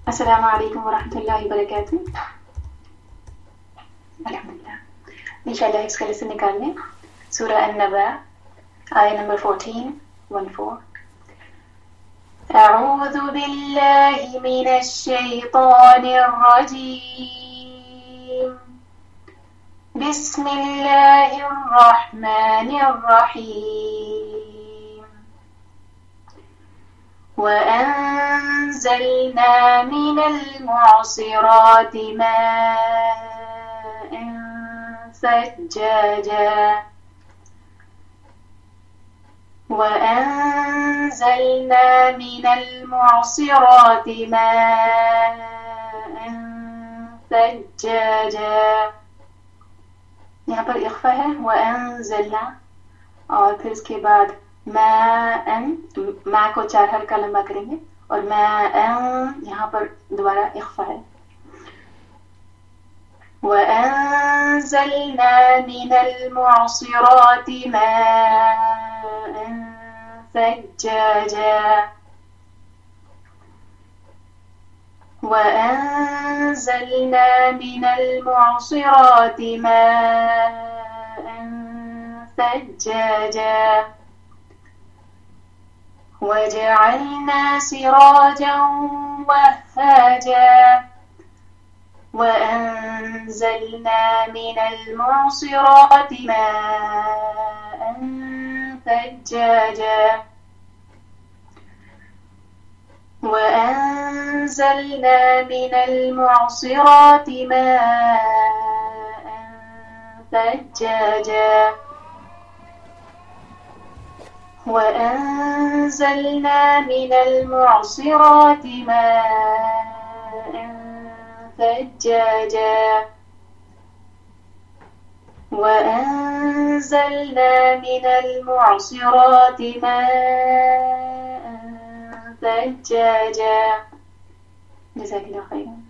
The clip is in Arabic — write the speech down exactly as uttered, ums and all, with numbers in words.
السلام عليكم ورحمة الله وبरकातुहू। अल्हम्दुलिल्लाह। इंशाअल्लाह हिफ्ज़ का लेसन निकालने सूरह अन-नबा आया नंबर चौदह चौदह। أعوذ بالله من الشيطان الرجيم بسم الله الرحمن الرحيم وأنزلنا من المعصرات ماء ثجاجا وأنزلنا من المعصرات ماء ثجاجا। यहाँ पर इख्फा है वअंज़लना और फिर इसके बाद माअन, मा को चार हल्का लंबा करेंगे और माअन यहाँ पर दोबारा इख्फा है। वअंज़लना मिनल मुअसिराति माअन ثجاجا وأنزلنا من المعصرات ماء ثجاجا وجعلنا سراجا وهاجا وأنزلنا من المعصرات ماء ثجاجا وأنزلنا من المعصرات ماء ثجاجا وأنزلنا من المعصرات ماء ثجاجا وأنزلنا من المعصرات ماء ثجاجا। جزاك الله خيرا।